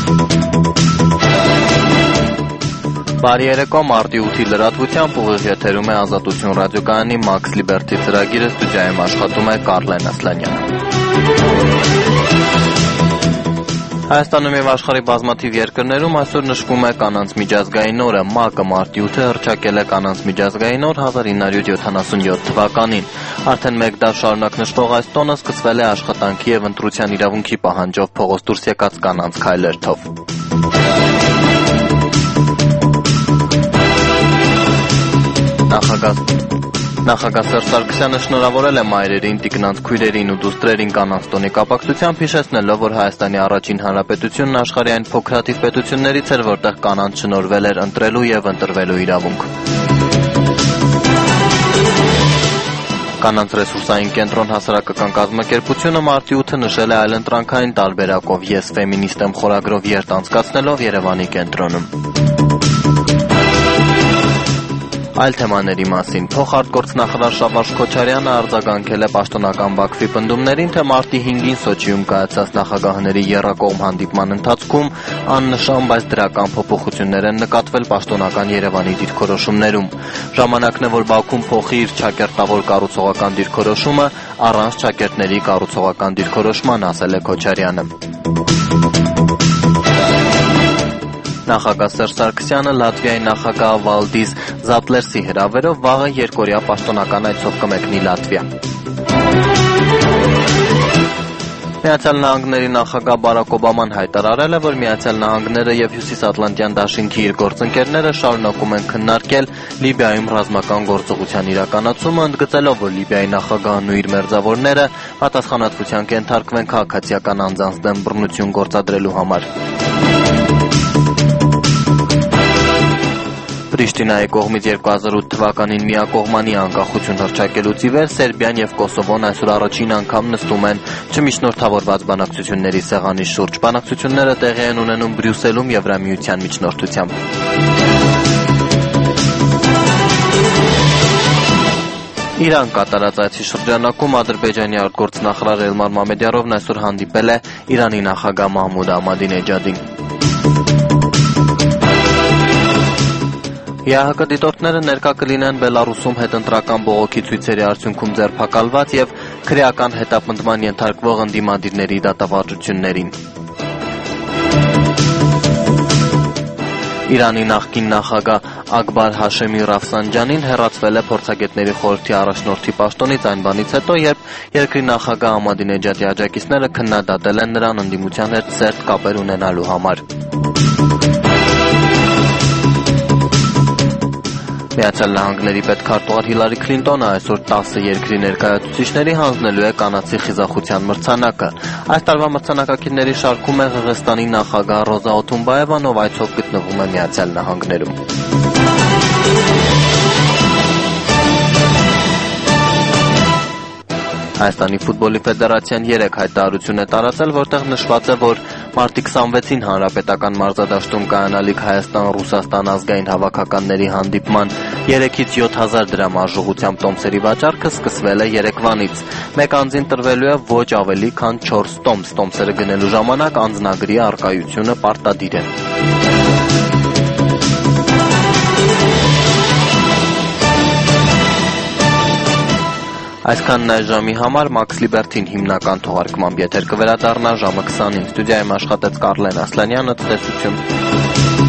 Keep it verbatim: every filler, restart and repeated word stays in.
Բարի երեկո, մարտի ութի լրատվությամբ ուղիղ եթերում է Ազատություն ռադիոկայանի Max Liberty ծրագիրը, ստուդիայում աշխատում է Կարլեն Ասլանյանը։ Հայաստանում եւ աշխարհի բազմաթիվ երկրներում այսօր նշվում է կանանց միջազգային օրը։ ՄԱԿ-ը մարտի ութը հռչակել է կանանց միջազգային օր հազար ինը հարյուր յոթանասունյոթ թվականին։ Արդեն մեկ դար շարունակ նշվող այս տոնը սկսվել է աշխատանքի եւ ընտրության իրավունքի պահանջով փողոց դուրս եկած կանանց քայլերթով։ Նախագահ Նախագահ Սերժ Սարգսյանը շնորհավորել է մայրերին, տիկնանց քույրերին ու դուստրերին կանանց տոնի կապակցությամբ, հիշեցնելով, որ Հայաստանի առաջին հանրապետությունն աշխարհի այն փոքրաթիվ պետություններից էր, որտեղ կանանց շնորհվել էր ընտրելու եւ ընտրվելու իրավունք։ Կանանց ռեսուրսային կենտրոն հասարակական կազմակերպությունը մարտի ութը նշել է այլընտրանքային տարբերակով «Ես ֆեմինիստ եմ» խորագրով երթ անցկացնելով Երևանի կենտրոնում։ Այլ թեմաների մասին փոխարտգործնախարար Շավարժ Քոչարյանը արձագանքել է պաշտոնական Բաքվի պնդումներին, թե մարտի հինգին Սոչիում կայացած նախագահների եռակողմ հանդիպման ընթացքում աննշան, բայց դրական փոփոխություններ են նկատվել պաշտոնական Երևանի դիրքորոշումներում։ Ժամանակն է, որ Բաքուն փոխի իր ճակերտավոր կառուցողական դիրքորոշումը առանց ճակերտների կառուցողական դիրքորոշման, ասել է Քոչարյանը։ Նախագահ Սերժ Սարգսյանը Լատվիայի նախագահ Վալդիս Զապլերսի հրավերով վաղը երկօրյա պաշտոնական այցով կմեկնի Լատվիա։ Միացյալ Նահանգների նախագահ Բարաք Օբաման հայտարարել է, որ Միացյալ Նահանգները եւ Հյուսիսատլանտյան դաշինքի իր գործընկերները շարունակում են քննարկել Լիբիայում ռազմական գործողության իրականացումը, ընդգծելով, որ Լիբիայի նախագահն ու իր մերձավորները պատասխանատվության կենթարկվեն քաղաքացիական անձանց դեմ բռնություն գործադրելու համար։ Պրիշտինայի կողմից երկու հազար ութ թվականին միակողմանի անկախություն հռչակելուց ի վեր Սերբիան եւ Կոսովոն այսօր առաջին անգամ նստում են չմիջնորդավորված բանակցությունների սեղանի շուրջ։ Բանակցությունները տեղի են ունենում Բրյուսելում Եվրամիության միջնորդությամբ։ Իրան կատարած այցի շրջանակում Ադրբեջանի արտգործնախարար Էլմար Մամեդյարովն այսօր հանդիպել է Իրանի նախագահ Մահմուդ Ահմադինեջադին։ ԵԱՀԿ դիտորդները ներկա կլինեն Բելարուսում հետընտրական բողոքի ցույցերի արդյունքում ձերբակալված եւ քրեական հետապնդման ենթարկվող ընդդիմադիրների դատավարժություններին։ Իրանի նախկին նախագահ Ակբար Հաշեմի Ռաֆսանջանին հեռացվել է փորձագետների խորհրդի առաջնորդի պաշտոնից այն բանից հետո, երբ երկրի նախագահ Ահմադինեջադի աջակիցները քննադատել են նրան ընդդիմության հետ սերտ կապեր ունենալու համար։ Միացյալ Նահանգների պետքարտուղար Հիլարի Քլինտոնը այսօր տասը երկրի ներկայացուցիչների հանձնելու է կանացի խիզախության մրցանակը։ Այս տարվա մրցանակակիրների շարքում է Ղրղստանի նախագահ Ռոզա Օթունբաևան, ով այցով գտնվում է Միացյալ Նահանգներում։ Հայաստանի ֆուտբոլի ֆեդերացիան երեք հայտարարություն է տարածել, որտեղ նշված է, որ մարտի քսանվեցին հանրապետական մարզադաշտում կայանալիք Հայաստան-Ռուսաստան ազգային հավաքականների հանդիպման երեքից յոթ հազար դրամ արժողությամբ տոմսերի վաճառքը սկսվել է երեկվանից։ Մեկ անձին տրվելու է ոչ ավելի քան չորս տոմս։ Տոմսերը գնելու ժամանակ անձնագրի առկայությունը պարտադիր է։ Այսքանն այս ժամի համար Max Liberty-ն հիմնական թողարկմամբ եթեր կվերադառնա ժամը քսանին։ Ստուդիայում աշխատեց Կարլեն Ասլանյանը, ցտեսություն։